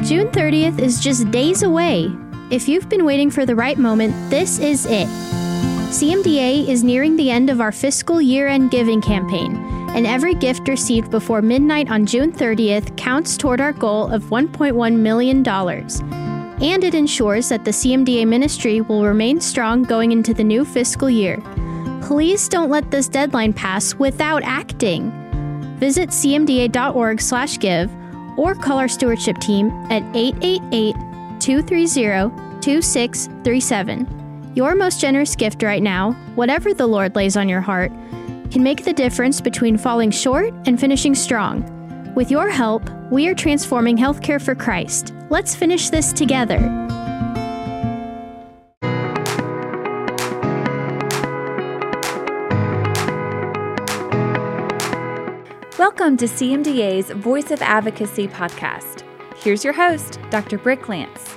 June 30th is just days away. If you've been waiting for the right moment, this is it. CMDA is nearing the end of our fiscal year-end giving campaign, and every gift received before midnight on June 30th counts toward our goal of $1.1 million. And it ensures that the CMDA ministry will remain strong going into the new fiscal year. Please don't let this deadline pass without acting. Visit cmda.org/give or call our stewardship team at 888-230-2637. Your most generous gift right now, whatever the Lord lays on your heart, can make the difference between falling short and finishing strong. With your help, we are transforming healthcare for Christ. Let's finish this together. Welcome to CMDA's Voice of Advocacy podcast. Here's your host, Dr. Brick Lance.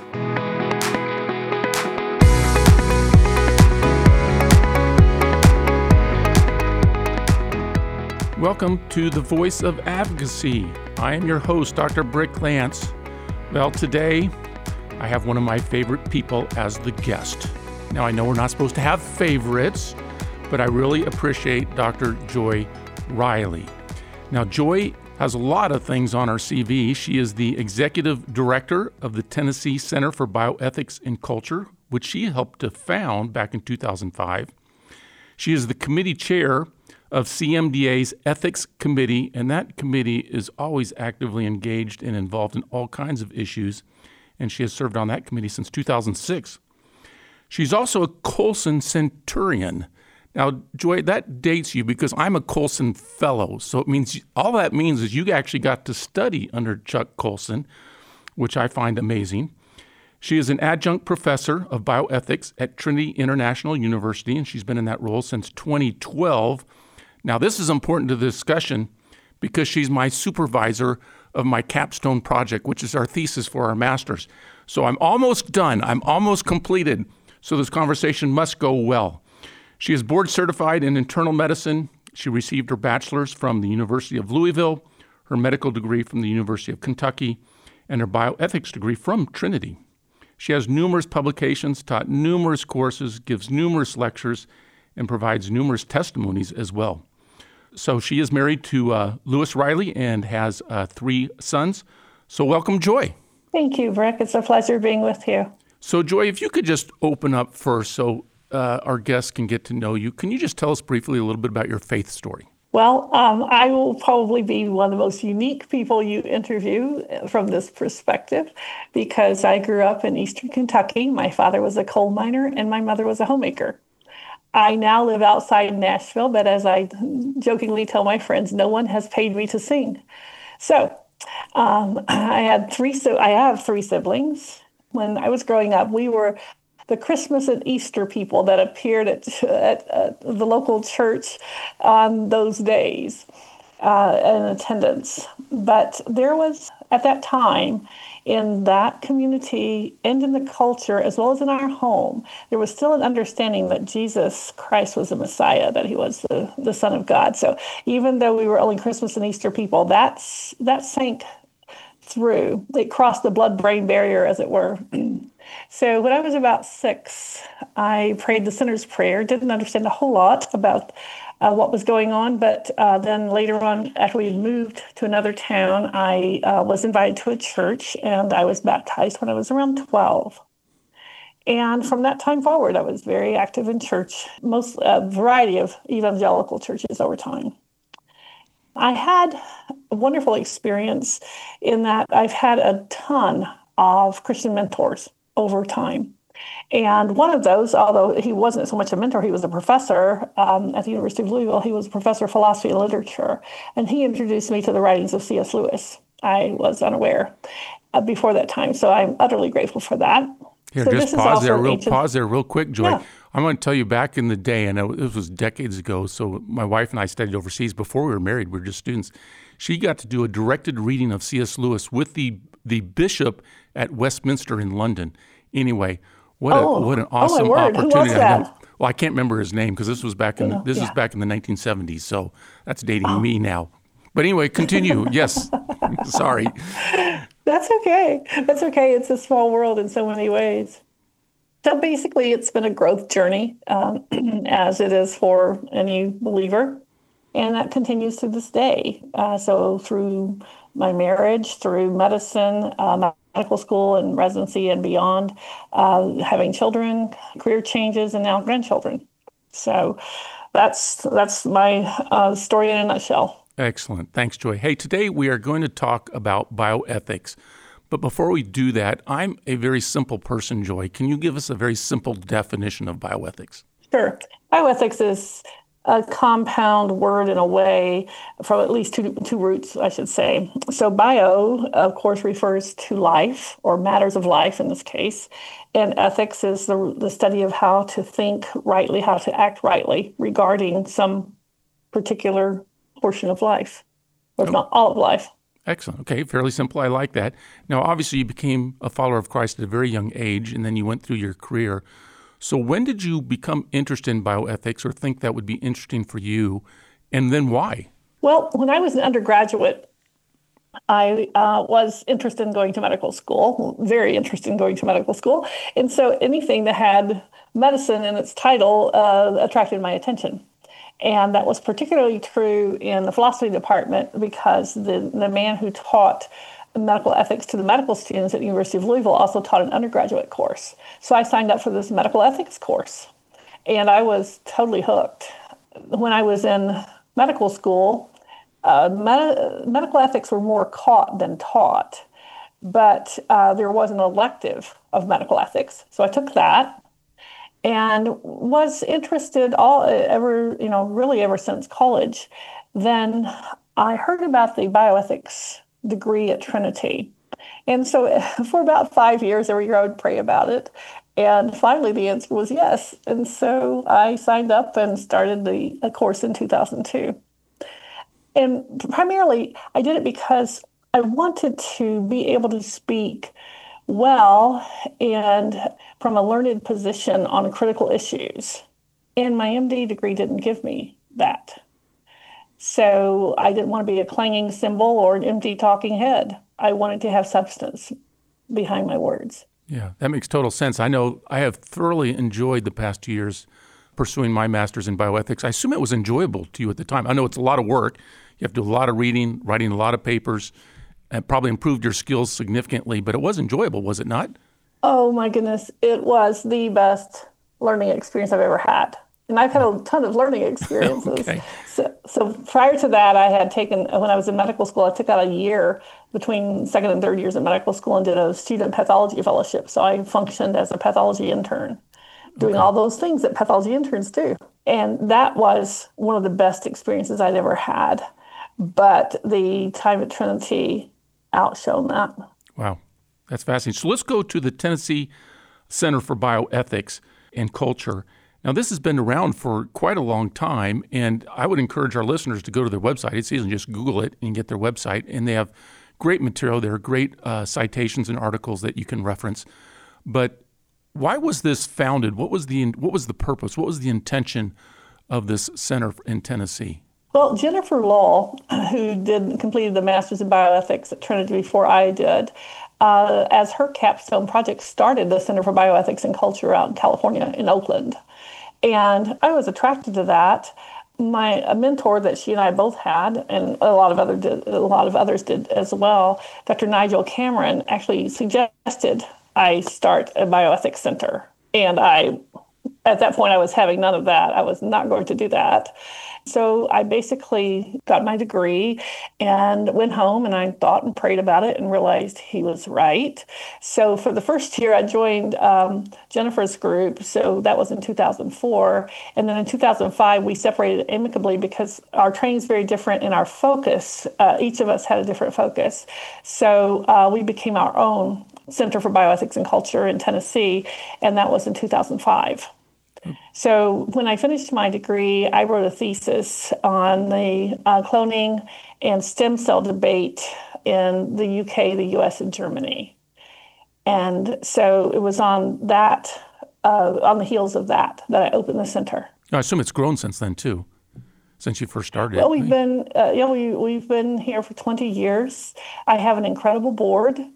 Welcome to the Voice of Advocacy. I am your host, Dr. Brick Lance. Well, today I have one of my favorite people as the guest. Now, I know we're not supposed to have favorites, but I really appreciate Dr. Joy Riley. Now, Joy has a lot of things on her CV. She is the executive director of the Tennessee Center for Bioethics and Culture, which she helped to found back in 2005. She is the committee chair of CMDA's Ethics Committee, and that committee is always actively engaged and involved in all kinds of issues, and she has served on that committee since 2006. She's also a Colson Centurion. Now, Joy, that dates you because I'm a Colson Fellow, so it means all that means is you actually got to study under Chuck Colson, which I find amazing. She is an adjunct professor of bioethics at Trinity International University, and she's been in that role since 2012. Now, this is important to the discussion because she's my supervisor of my capstone project, which is our thesis for our master's. So I'm almost done. I'm almost completed. So this conversation must go well. She is board certified in internal medicine. She received her bachelor's from the University of Louisville, her medical degree from the University of Kentucky, and her bioethics degree from Trinity. She has numerous publications, taught numerous courses, gives numerous lectures, and provides numerous testimonies as well. So she is married to Lewis Riley and has 3 sons. So welcome, Joy. Thank you, Brick. It's a pleasure being with you. So Joy, if you could just open up first so our guests can get to know you. Can you just tell us briefly a little bit about your faith story? Well, I will probably be one of the most unique people you interview from this perspective because I grew up in Eastern Kentucky. My father was a coal miner and my mother was a homemaker. I now live outside Nashville, but as I jokingly tell my friends, no one has paid me to sing. So I have 3 siblings. When I was growing up, we were the Christmas and Easter people that appeared at the local church on those days in attendance. But there was, at that time, in that community and in the culture, as well as in our home, there was still an understanding that Jesus Christ was the Messiah, that he was the Son of God. So even though we were only Christmas and Easter people, that sank through. It crossed the blood-brain barrier, as it were. So when I was about 6, I prayed the sinner's prayer. Didn't understand a whole lot about what was going on, but then later on, after we moved to another town, I was invited to a church, and I was baptized when I was around 12. And from that time forward, I was very active in church, a variety of evangelical churches over time. I had a wonderful experience in that I've had a ton of Christian mentors over time. And one of those, although he wasn't so much a mentor, he was a professor at the University of Louisville. He was a professor of philosophy and literature. And he introduced me to the writings of C.S. Lewis. I was unaware before that time. So I'm utterly grateful for that. Here, so just pause there real quick, Joy. Yeah. I'm going to tell you, back in the day, and it was decades ago, so my wife and I studied overseas before we were married. We were just students. She got to do a directed reading of C.S. Lewis with the bishop at Westminster in London. Anyway, what an awesome opportunity. Who was that? Well, I can't remember his name because this was back in the 1970s, so that's dating me now. But anyway, continue. Yes. Sorry. That's okay. That's okay. It's a small world in so many ways. So basically, it's been a growth journey, as it is for any believer. And that continues to this day. So through my marriage, through medicine, medical school and residency and beyond, having children, career changes, and now grandchildren. So that's my story in a nutshell. Excellent. Thanks, Joy. Hey, today we are going to talk about bioethics. But before we do that, I'm a very simple person, Joy. Can you give us a very simple definition of bioethics? Sure. Bioethics is a compound word in a way from at least two roots, I should say. So bio, of course, refers to life or matters of life in this case. And ethics is the study of how to think rightly, how to act rightly regarding some particular portion of life, or if not all of life. Excellent. Okay, fairly simple. I like that. Now, obviously, you became a follower of Christ at a very young age, and then you went through your career. So when did you become interested in bioethics or think that would be interesting for you, and then why? Well, when I was an undergraduate, I was interested in going to medical school, very interested in going to medical school. And so anything that had medicine in its title attracted my attention. And that was particularly true in the philosophy department because the man who taught medical ethics to the medical students at the University of Louisville also taught an undergraduate course. So I signed up for this medical ethics course, and I was totally hooked. When I was in medical school, medical ethics were more caught than taught, but there was an elective of medical ethics. So I took that and was interested really ever since college. Then I heard about the bioethics degree at Trinity. And so for about 5 years, every year I would pray about it. And finally, the answer was yes. And so I signed up and started the course in 2002. And primarily, I did it because I wanted to be able to speak well and from a learned position on critical issues. And my MD degree didn't give me that. So I didn't want to be a clanging cymbal or an empty talking head. I wanted to have substance behind my words. Yeah, that makes total sense. I know I have thoroughly enjoyed the past 2 years pursuing my master's in bioethics. I assume it was enjoyable to you at the time. I know it's a lot of work. You have to do a lot of reading, writing a lot of papers, and probably improved your skills significantly, but it was enjoyable, was it not? Oh my goodness, it was the best learning experience I've ever had. And I've had a ton of learning experiences. Okay. So prior to that, I had taken, when I was in medical school, I took out a year between second and third years in medical school and did a student pathology fellowship. So I functioned as a pathology intern, doing all those things that pathology interns do. And that was one of the best experiences I'd ever had. But the time at Trinity outshone that. Wow, that's fascinating. So let's go to the Tennessee Center for Bioethics and Culture. Now, this has been around for quite a long time, and I would encourage our listeners to go to their website. It's easy, just Google it and get their website, and they have great material. There are great citations and articles that you can reference. But why was this founded? What was the purpose? What was the intention of this center in Tennessee? Well, Jennifer Lull, who completed the Master's in Bioethics at Trinity before I did, as her capstone project, started the Center for Bioethics and Culture out in California, in Oakland. And I was attracted to that. A mentor that she and I both had, and a lot of others did as well, Dr. Nigel Cameron, actually suggested I start a bioethics center. And at that point, I was having none of that. I was not going to do that. So I basically got my degree and went home, and I thought and prayed about it and realized he was right. So for the first year, I joined Jennifer's group. So that was in 2004. And then in 2005, we separated amicably because our training is very different and our focus, each of us had a different focus. So we became our own Center for Bioethics and Culture in Tennessee, and that was in 2005. So when I finished my degree, I wrote a thesis on the cloning and stem cell debate in the UK, the US, and Germany. And so it was on that, on the heels of that I opened the center. I assume it's grown since then too, since you first started. Well, we've been here for 20 years. I have an incredible board.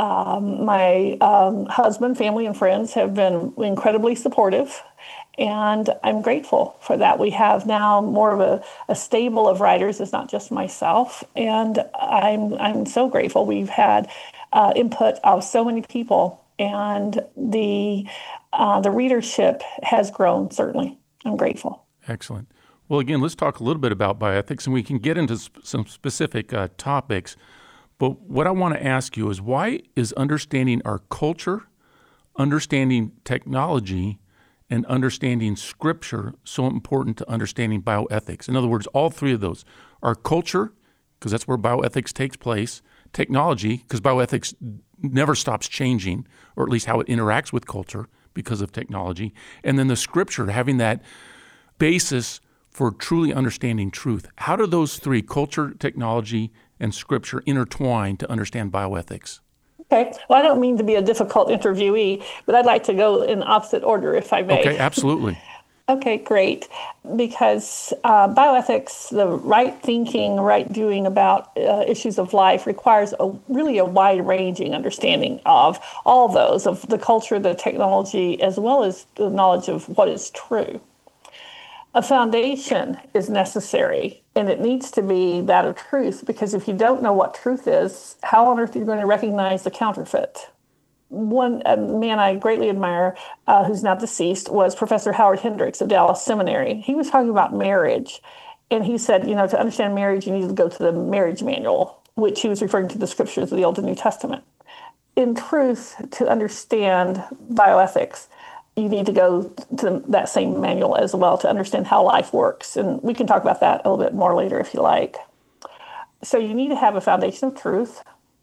My husband, family, and friends have been incredibly supportive, and I'm grateful for that. We have now more of a stable of writers. It's not just myself, and I'm so grateful. We've had input of so many people, and the readership has grown. Certainly, I'm grateful. Excellent. Well, again, let's talk a little bit about bioethics, and we can get into some specific topics. But what I want to ask you is, why is understanding our culture, understanding technology, and understanding Scripture so important to understanding bioethics? In other words, all three of those. Our culture, because that's where bioethics takes place. Technology, because bioethics never stops changing, or at least how it interacts with culture because of technology. And then the Scripture, having that basis for truly understanding truth. How do those three, culture, technology, and Scripture, intertwine to understand bioethics? Okay. Well, I don't mean to be a difficult interviewee, but I'd like to go in opposite order, if I may. Okay, absolutely. Okay, great. Because bioethics, the right thinking, right doing about issues of life requires really a wide-ranging understanding of all those, of the culture, the technology, as well as the knowledge of what is true. A foundation is necessary, and it needs to be that of truth, because if you don't know what truth is, how on earth are you going to recognize the counterfeit? One man I greatly admire, who's now deceased, was Professor Howard Hendricks of Dallas Seminary. He was talking about marriage, and he said, to understand marriage, you need to go to the marriage manual, which he was referring to the scriptures of the Old and New Testament. In truth, to understand bioethics, you need to go to that same manual as well to understand how life works. And we can talk about that a little bit more later if you like. So you need to have a foundation of truth,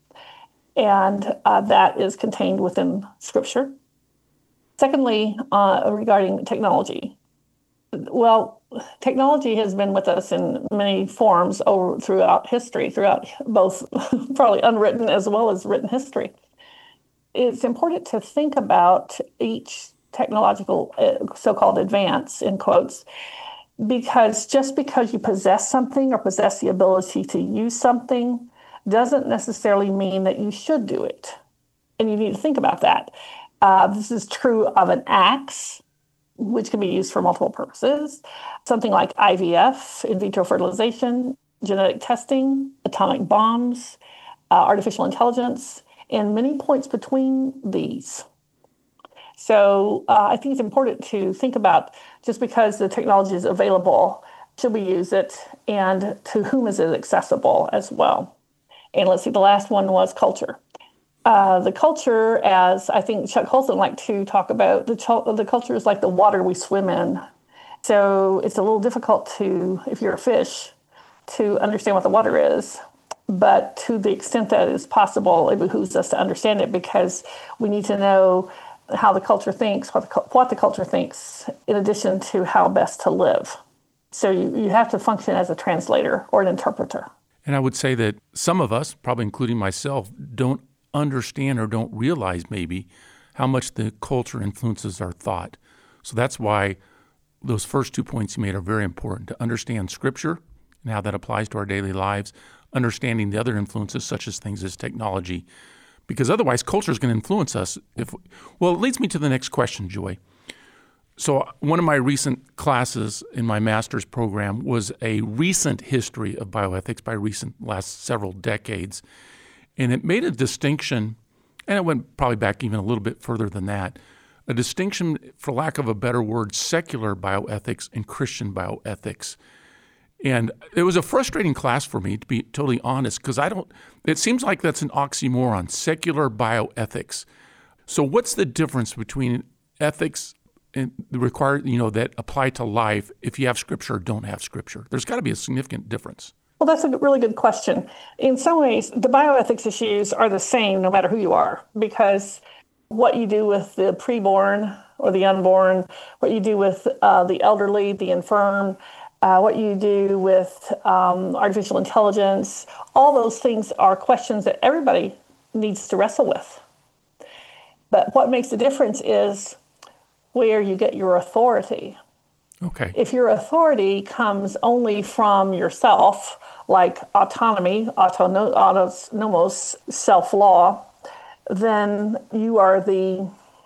and that is contained within Scripture. Secondly, regarding technology. Well, technology has been with us in many forms throughout history, throughout both probably unwritten as well as written history. It's important to think about each technological so-called advance, in quotes, because just because you possess something or possess the ability to use something doesn't necessarily mean that you should do it. And you need to think about that. This is true of an axe, which can be used for multiple purposes. Something like IVF, in vitro fertilization, genetic testing, atomic bombs, artificial intelligence, and many points between these. So I think it's important to think about, just because the technology is available, should we use it, and to whom is it accessible as well? And let's see, the last one was culture. The culture, as I think Chuck Colson liked to talk about, the culture is like the water we swim in. So it's a little difficult to, if you're a fish, to understand what the water is. But to the extent that is possible, it behooves us to understand it, because we need to know how the culture thinks, what the culture thinks, in addition to how best to live. So you have to function as a translator or an interpreter. And I would say that some of us, probably including myself, don't understand or don't realize maybe how much the culture influences our thought. So that's why those first 2 points you made are very important, to understand Scripture and how that applies to our daily lives, understanding the other influences such as things as technology, because otherwise culture is going to influence us. It leads me to the next question, Joy. So one of my recent classes in my master's program was a recent history of bioethics, by recent, last several decades. And it made a distinction, and it went probably back even a little bit further than that, a distinction, for lack of a better word, secular bioethics and Christian bioethics. And it was a frustrating class for me, to be totally honest, because it seems like that's an oxymoron, secular bioethics. So what's the difference between ethics and the required, that apply to life if you have Scripture or don't have Scripture? There's got to be a significant difference. Well, that's a really good question. In some ways, the bioethics issues are the same no matter who you are, because what you do with the preborn or the unborn, what you do with the elderly, the infirm, what you do with artificial intelligence, all those things are questions that everybody needs to wrestle with. But what makes the difference is where you get your authority. Okay. If your authority comes only from yourself, like autonomy, autonomous self-law, then you're the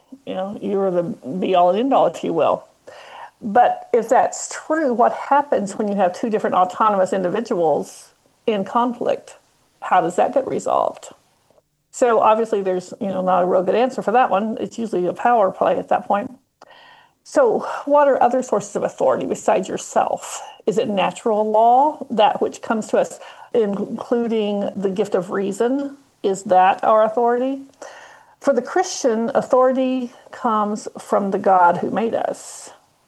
be all and end all, if you will. But if that's true, what happens when you have two different autonomous individuals in conflict? How does that get resolved? So obviously there's not a real good answer for that one. It's usually a power play at that point. So what are other sources of authority besides yourself? Is it natural law, that which comes to us, including the gift of reason? Is that our authority? For the Christian, authority comes from the God who made us.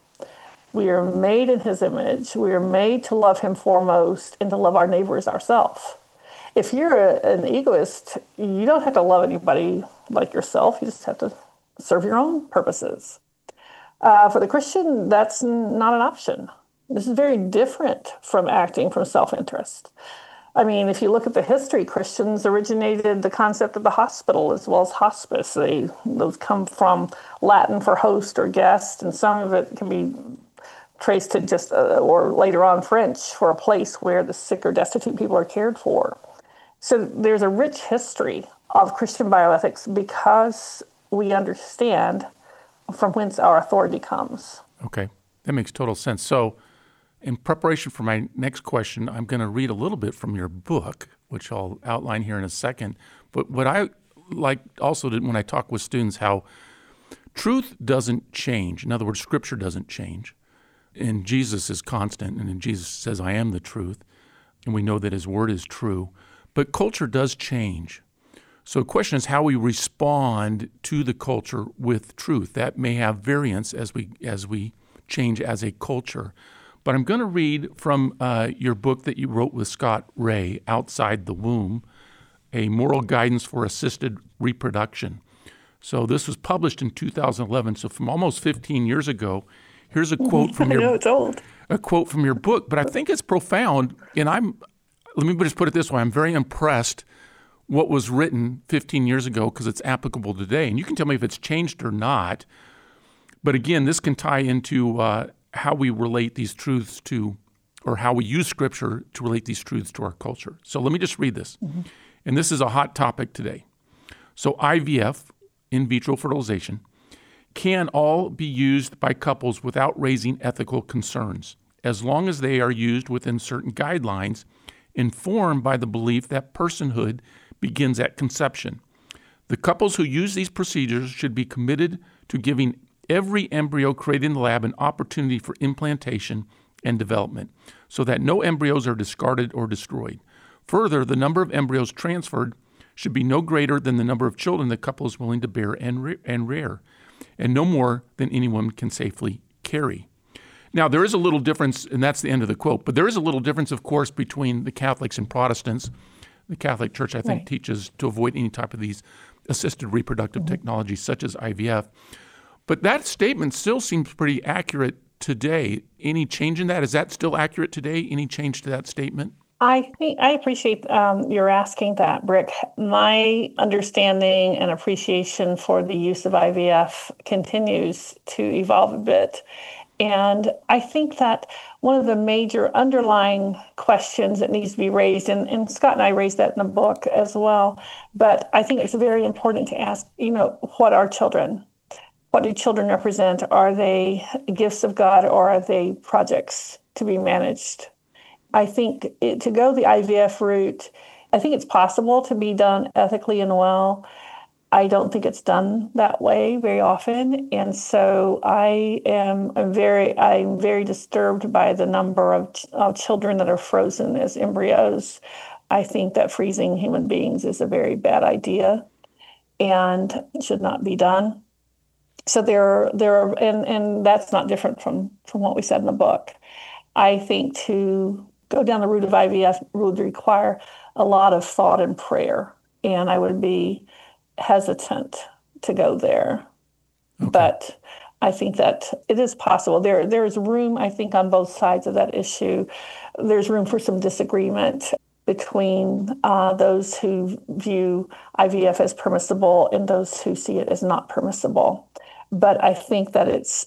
We are made in his image. We are made to love him foremost and to love our neighbor as ourselves. If you're an egoist, you don't have to love anybody like yourself. You just have to serve your own purposes. For the Christian, that's not an option. This is very different from acting from self-interest. I mean, if you look at the history, Christians originated the concept of the hospital as well as hospice. Those come from Latin for host or guest, and some of it can be traced to just, or later on French, for a place where the sick or destitute people are cared for. So there's a rich history of Christian bioethics because we understand from whence our authority comes. Okay, that makes total sense. So in preparation for my next question, I'm going to read a little bit from your book, which I'll outline here in a second. But what I like also when I talk with students, how truth doesn't change. In other words, Scripture doesn't change. And Jesus is constant, and Jesus says, I am the truth. And we know that his word is true. But culture does change. So the question is how we respond to the culture with truth. That may have variance as we change as a culture. But I'm going to read from your book that you wrote with Scott Rae, Outside the Womb, A Moral Guidance for Assisted Reproduction. So this was published in 2011, so from almost 15 years ago. Here's a quote from your I know it's old. A quote from your book, but I think it's profound. And let me just put it this way, I'm very impressed what was written 15 years ago because it's applicable today. And you can tell me if it's changed or not. But again, this can tie into how we relate these truths to, or how we use Scripture to relate these truths to our culture. So let me just read this. Mm-hmm. And this is a hot topic today. So IVF, in vitro fertilization, can all be used by couples without raising ethical concerns, as long as they are used within certain guidelines informed by the belief that personhood begins at conception. The couples who use these procedures should be committed to giving every embryo created in the lab an opportunity for implantation and development, so that no embryos are discarded or destroyed. Further, the number of embryos transferred should be no greater than the number of children the couple is willing to bear and rear, and no more than anyone can safely carry. Now, there is a little difference, and that's the end of the quote, but there is a little difference, of course, between the Catholics and Protestants. The Catholic Church, I think, teaches to avoid any type of these assisted reproductive technologies such as IVF. But that statement still seems pretty accurate today. Any change in that? Is that still accurate today? Any change to that statement? I appreciate your asking that, Brick. My understanding and appreciation for the use of IVF continues to evolve a bit. And I think that one of the major underlying questions that needs to be raised, and Scott and I raised that in the book as well, but I think it's very important to ask, what are children? What do children represent? Are they gifts of God, or are they projects to be managed? I think to go the IVF route, I think it's possible to be done ethically and well. I don't think it's done that way very often. And so I'm very disturbed by the number of children that are frozen as embryos. I think that freezing human beings is a very bad idea and should not be done. So there are, and that's not different from what we said in the book. I think to go down the route of IVF would require a lot of thought and prayer, and I would be hesitant to go there. Okay. But I think that it is possible. There is room, I think, on both sides of that issue. There's room for some disagreement between those who view IVF as permissible and those who see it as not permissible. But I think that its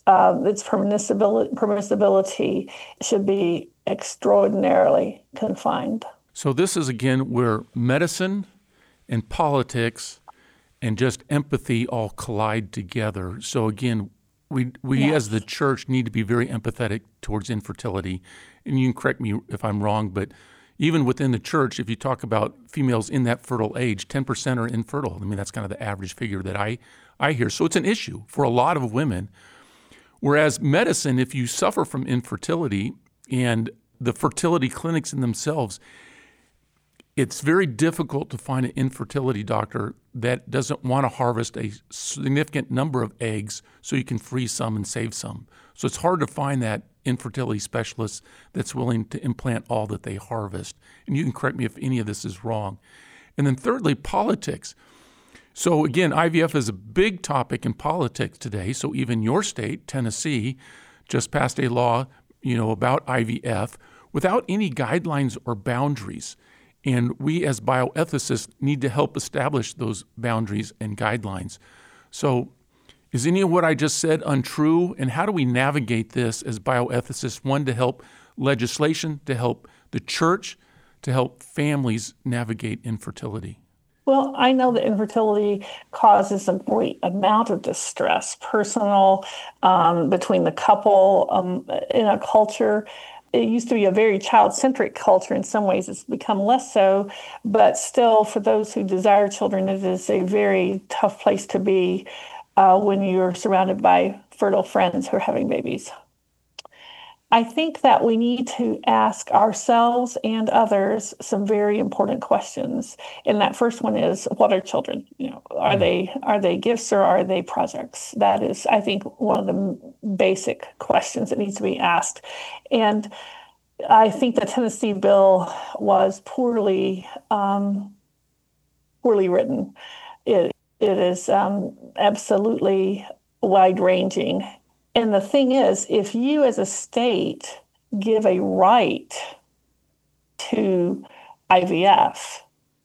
permissibility should be extraordinarily confined. So this is, again, where medicine and politics and just empathy all collide together. So again, we Yes. as the church need to be very empathetic towards infertility. And you can correct me if I'm wrong, but even within the church, if you talk about females in that fertile age, 10% are infertile. I mean, that's kind of the average figure that I hear. So it's an issue for a lot of women. Whereas medicine, if you suffer from infertility and the fertility clinics in themselves, it's very difficult to find an infertility doctor that doesn't want to harvest a significant number of eggs so you can freeze some and save some. So it's hard to find that infertility specialist that's willing to implant all that they harvest. And you can correct me if any of this is wrong. And then thirdly, politics. So again, IVF is a big topic in politics today. So even your state, Tennessee, just passed a law, about IVF without any guidelines or boundaries. And we as bioethicists need to help establish those boundaries and guidelines. So is any of what I just said untrue? And how do we navigate this as bioethicists? One, to help legislation, to help the church, to help families navigate infertility. Well, I know that infertility causes a great amount of distress, personal, between the couple, in a culture. It used to be a very child-centric culture. In some ways, it's become less so. But still, for those who desire children, it is a very tough place to be when you're surrounded by fertile friends who are having babies. I think that we need to ask ourselves and others some very important questions. And that first one is, what are children? Are they gifts or are they projects? That is, I think, one of the basic questions that needs to be asked. And I think the Tennessee bill was poorly written. It is absolutely wide-ranging. And the thing is, if you as a state give a right to IVF,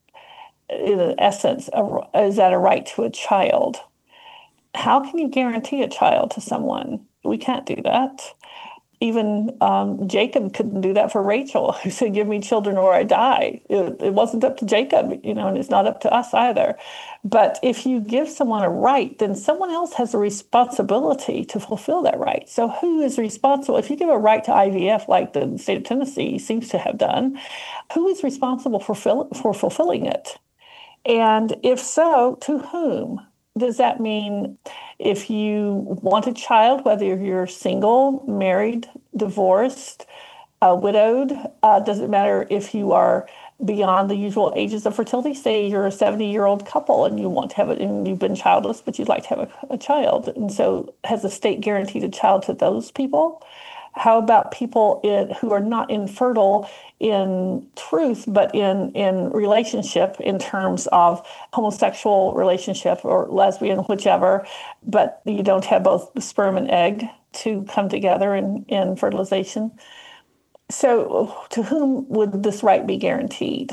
in essence, is that a right to a child? How can you guarantee a child to someone? We can't do that. Even Jacob couldn't do that for Rachel, who said, give me children or I die. It wasn't up to Jacob, and it's not up to us either. But if you give someone a right, then someone else has a responsibility to fulfill that right. So who is responsible? If you give a right to IVF, like the state of Tennessee seems to have done, who is responsible for fulfilling it? And if so, to whom? Does that mean if you want a child, whether you're single, married, divorced, widowed, does it matter if you are beyond the usual ages of fertility? Say you're a 70-year-old couple and you want to have it, and you've been childless, but you'd like to have a child. And so has the state guaranteed a child to those people? How about people who are not infertile in truth, but in relationship, in terms of homosexual relationship or lesbian, whichever, but you don't have both sperm and egg to come together in fertilization? So to whom would this right be guaranteed?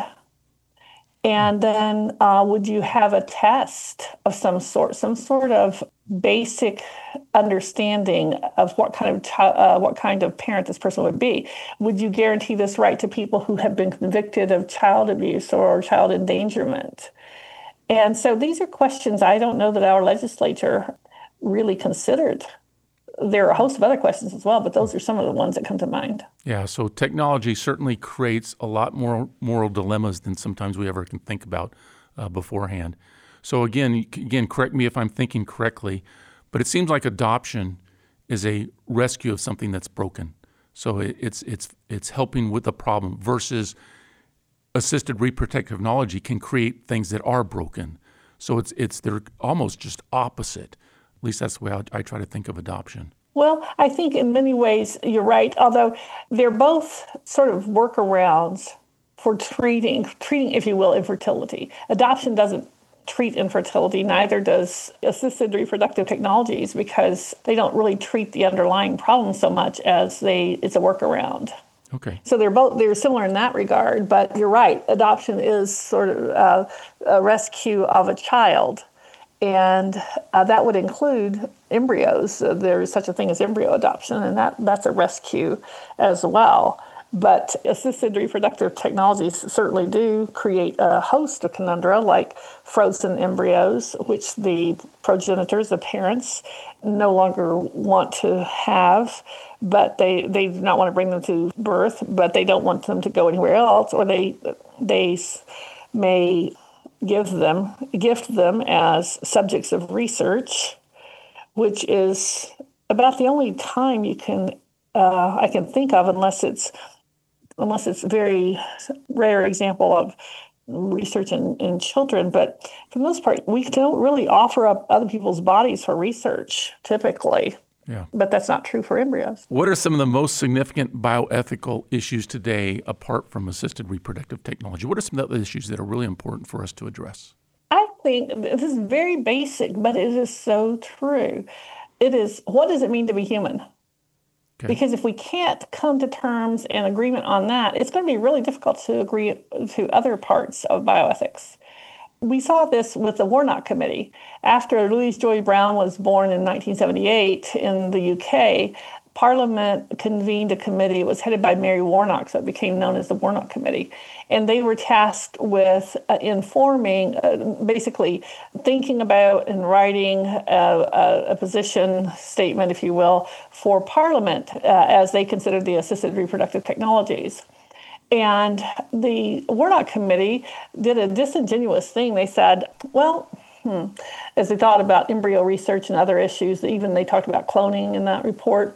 And then would you have a test of some sort of basic understanding of what kind of parent this person would be? Would you guarantee this right to people who have been convicted of child abuse or child endangerment? And so these are questions I don't know that our legislature really considered. There are a host of other questions as well, but those are some of the ones that come to mind. Yeah, so technology certainly creates a lot more moral dilemmas than sometimes we ever can think about beforehand. So again, correct me if I'm thinking correctly, but it seems like adoption is a rescue of something that's broken. So it's helping with the problem versus assisted reproductive technology can create things that are broken. So they're almost just opposite. At least that's the way I try to think of adoption. Well, I think in many ways you're right, although they're both sort of workarounds for treating, if you will, infertility. Adoption doesn't treat infertility, neither does assisted reproductive technologies, because they don't really treat the underlying problem so much as it's a workaround. Okay. So they're similar in that regard, but you're right. Adoption is sort of a rescue of a child. And that would include embryos. There is such a thing as embryo adoption, and that's a rescue as well. But assisted reproductive technologies certainly do create a host of conundra, like frozen embryos, which the progenitors, the parents, no longer want to have, but they do not want to bring them to birth, but they don't want them to go anywhere else, or they may gift them as subjects of research, which is about the only time I can think of, unless it's a very rare example of research in children. But for the most part, we don't really offer up other people's bodies for research typically. Yeah. But that's not true for embryos. What are some of the most significant bioethical issues today apart from assisted reproductive technology? What are some of the issues that are really important for us to address? I think this is very basic, but it is so true. It is, what does it mean to be human? Okay. Because if we can't come to terms and agreement on that, it's going to be really difficult to agree to other parts of bioethics. We saw this with the Warnock Committee. After Louise Joy Brown was born in 1978 in the UK, Parliament convened a committee. It was headed by Mary Warnock, so it became known as the Warnock Committee. And they were tasked with informing, basically thinking about and writing a position statement, if you will, for Parliament as they considered the assisted reproductive technologies. And the Warnock Committee did a disingenuous thing. They said, well, as they thought about embryo research and other issues, even they talked about cloning in that report.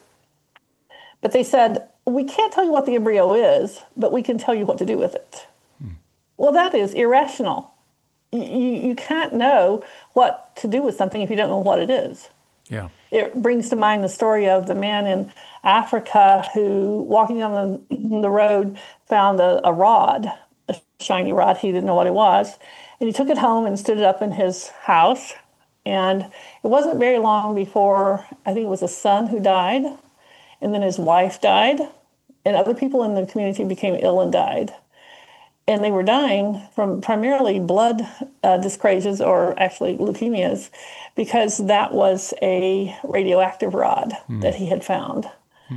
But they said, we can't tell you what the embryo is, but we can tell you what to do with it. Well, that is irrational. You can't know what to do with something if you don't know what it is. Yeah. It brings to mind the story of the man in Africa who, walking down the road, found a rod, a shiny rod. He didn't know what it was. And he took it home and stood it up in his house. And it wasn't very long before, I think it was a son who died. And then his wife died, and other people in the community became ill and died. And they were dying from primarily blood dyscrasias, or actually leukemias, because that was a radioactive rod that he had found,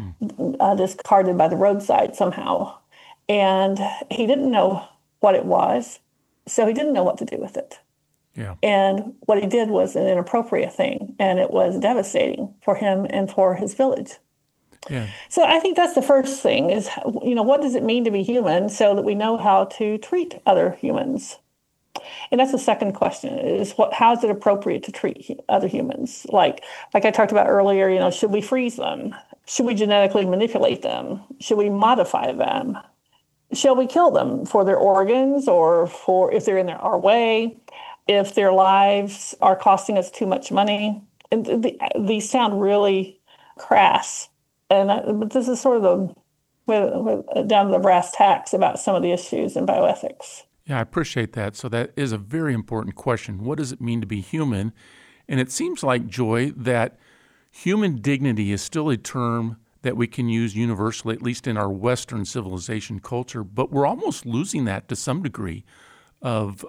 discarded by the roadside somehow. And he didn't know what it was, so he didn't know what to do with it. Yeah. And what he did was an inappropriate thing, and it was devastating for him and for his village. Yeah. So I think that's the first thing is, what does it mean to be human so that we know how to treat other humans? And that's the second question is how is it appropriate to treat other humans? Like I talked about earlier, should we freeze them? Should we genetically manipulate them? Should we modify them? Shall we kill them for their organs or for if they're in our way, if their lives are costing us too much money? And these sound really crass. But this is sort of down to the brass tacks about some of the issues in bioethics. Yeah, I appreciate that. So that is a very important question. What does it mean to be human? And it seems like, Joy, that human dignity is still a term that we can use universally, at least in our Western civilization culture, but we're almost losing that to some degree of,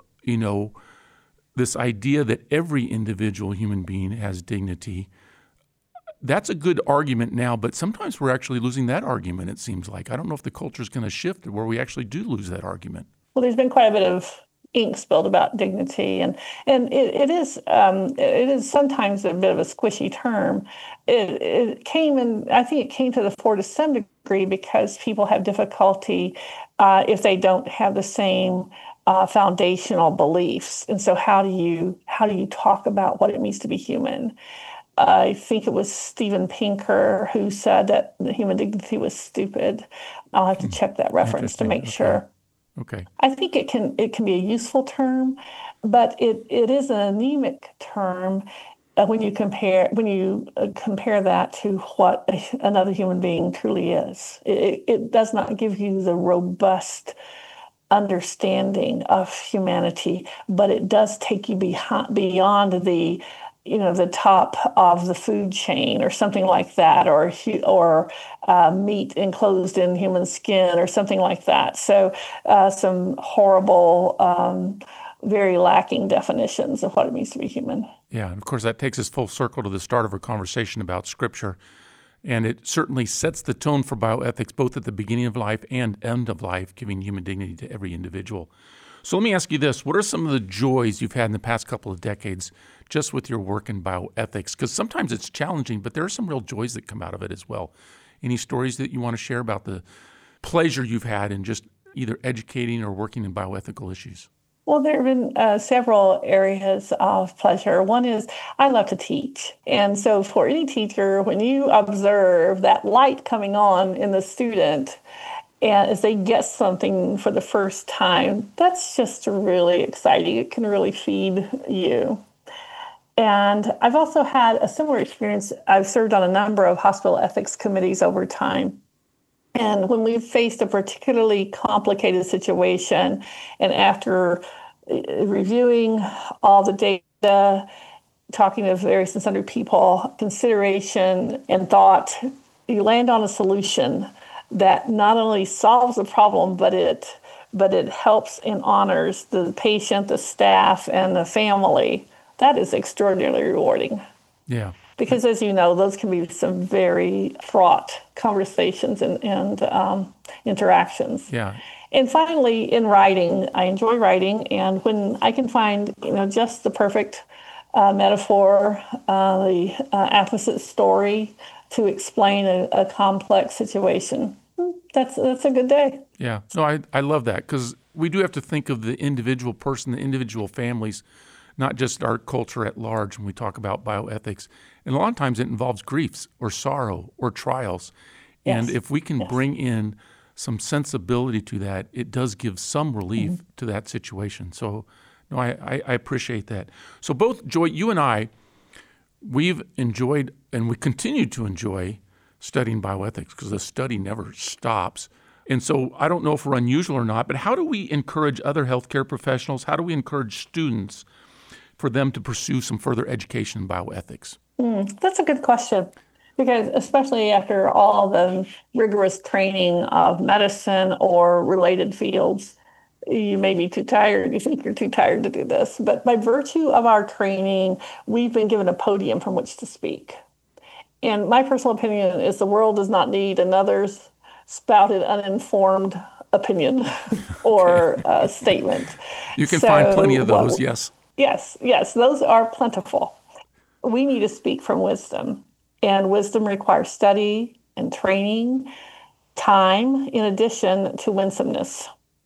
this idea that every individual human being has dignity. That's a good argument now, but sometimes we're actually losing that argument, it seems like. I don't know if the culture is going to shift where we actually do lose that argument. Well, there's been quite a bit of ink spilled about dignity, and it is sometimes a bit of a squishy term. It came, and I think it came to the fore to some degree because people have difficulty if they don't have the same foundational beliefs. And so how do you talk about what it means to be human? I think it was Steven Pinker who said that the human dignity was stupid. I'll have to check that reference to make sure. Okay. I think it can be a useful term, but it is an anemic term when you compare that to what another human being truly is. It does not give you the robust understanding of humanity, but it does take you beyond the top of the food chain or something like that, or meat enclosed in human skin or something like that. So some horrible, very lacking definitions of what it means to be human. Yeah, and of course that takes us full circle to the start of our conversation about Scripture. And it certainly sets the tone for bioethics, both at the beginning of life and end of life, giving human dignity to every individual. So let me ask you this. What are some of the joys you've had in the past couple of decades just with your work in bioethics? Because sometimes it's challenging, but there are some real joys that come out of it as well. Any stories that you want to share about the pleasure you've had in just either educating or working in bioethical issues? Well, there have been several areas of pleasure. One is I love to teach. And so for any teacher, when you observe that light coming on in the student, and as they get something for the first time, that's just really exciting. It can really feed you. And I've also had a similar experience. I've served on a number of hospital ethics committees over time. And when we've faced a particularly complicated situation, and after reviewing all the data, talking to various and sundry people, consideration and thought, you land on a solution that not only solves the problem, but it helps and honors the patient, the staff, and the family. That is extraordinarily rewarding. Yeah. Because as you know, those can be some very fraught conversations and interactions. Yeah. And finally, in writing, I enjoy writing, and when I can find, just the perfect metaphor, the apposite story to explain a complex situation, that's a good day. Yeah. So I love that, because we do have to think of the individual person, the individual families, not just our culture at large when we talk about bioethics. And a lot of times it involves griefs or sorrow or trials. Yes. And if we can bring in some sensibility to that, it does give some relief to that situation. So no, I appreciate that. So both Joy, you and I, we've enjoyed and we continue to enjoy studying bioethics because the study never stops. And so I don't know if we're unusual or not, but how do we encourage other healthcare professionals? How do we encourage students for them to pursue some further education in bioethics? That's a good question, because especially after all the rigorous training of medicine or related fields, you may be too tired. You think you're too tired to do this. But by virtue of our training, we've been given a podium from which to speak. And my personal opinion is the world does not need another spouted, uninformed opinion or statement. You can find plenty of those, yes. Yes, those are plentiful. We need to speak from wisdom, and wisdom requires study and training, time, in addition to winsomeness.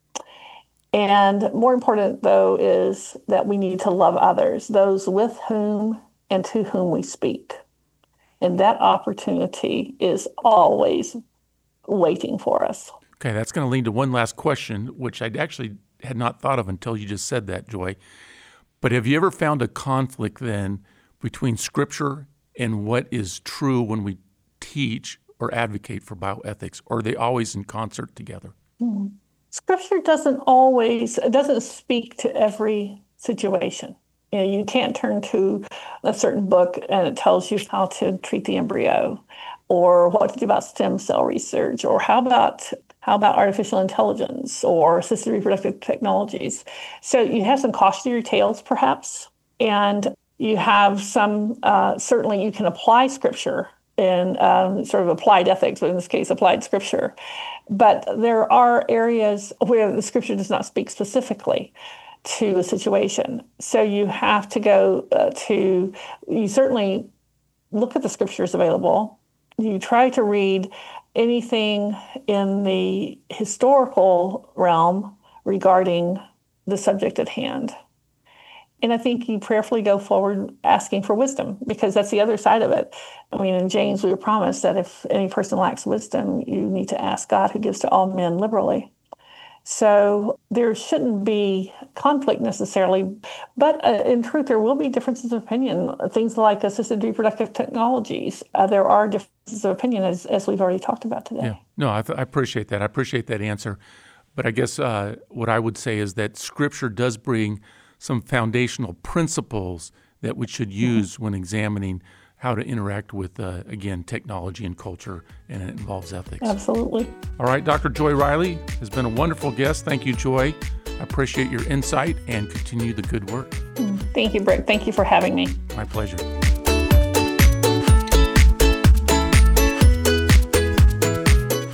And more important, though, is that we need to love others, those with whom and to whom we speak. And that opportunity is always waiting for us. Okay, that's going to lead to one last question, which I actually had not thought of until you just said that, Joy. But have you ever found a conflict then between Scripture and what is true when we teach or advocate for bioethics? Or are they always in concert together? Scripture doesn't speak to every situation. You can't turn to a certain book and it tells you how to treat the embryo, or what to do about stem cell research, or how about artificial intelligence or assisted reproductive technologies. So you have some cautionary tales, perhaps, and you have some, certainly you can apply Scripture in sort of applied ethics, but in this case, applied Scripture. But there are areas where the Scripture does not speak specifically to a situation. So you have to go you certainly look at the Scriptures available. You try to read anything in the historical realm regarding the subject at hand. And I think you prayerfully go forward asking for wisdom, because that's the other side of it. I mean, in James, we were promised that if any person lacks wisdom, you need to ask God, who gives to all men liberally. So there shouldn't be conflict necessarily, but in truth, there will be differences of opinion. Things like assisted reproductive technologies, there are differences of opinion, as we've already talked about today. Yeah. No, I appreciate that. I appreciate that answer. But I guess what I would say is that Scripture does bring some foundational principles that we should use when examining how to interact with, again, technology and culture, and it involves ethics. Absolutely. All right, Dr. Joy Riley has been a wonderful guest. Thank you, Joy. I appreciate your insight and continue the good work. Thank you, Britt. Thank you for having me. My pleasure.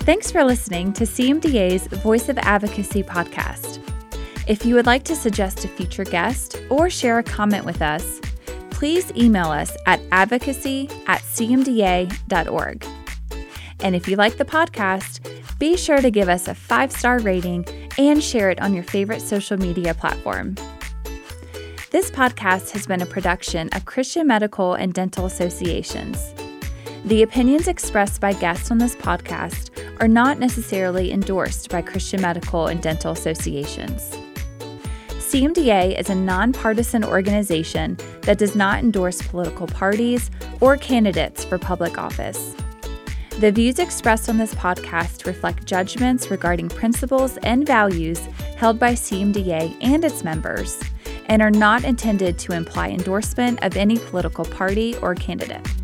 Thanks for listening to CMDA's Voice of Advocacy podcast. If you would like to suggest a future guest or share a comment with us, please email us at advocacy@cmda.org. And if you like the podcast, be sure to give us a 5-star rating and share it on your favorite social media platform. This podcast has been a production of Christian Medical and Dental Associations. The opinions expressed by guests on this podcast are not necessarily endorsed by Christian Medical and Dental Associations. CMDA is a nonpartisan organization that does not endorse political parties or candidates for public office. The views expressed on this podcast reflect judgments regarding principles and values held by CMDA and its members, and are not intended to imply endorsement of any political party or candidate.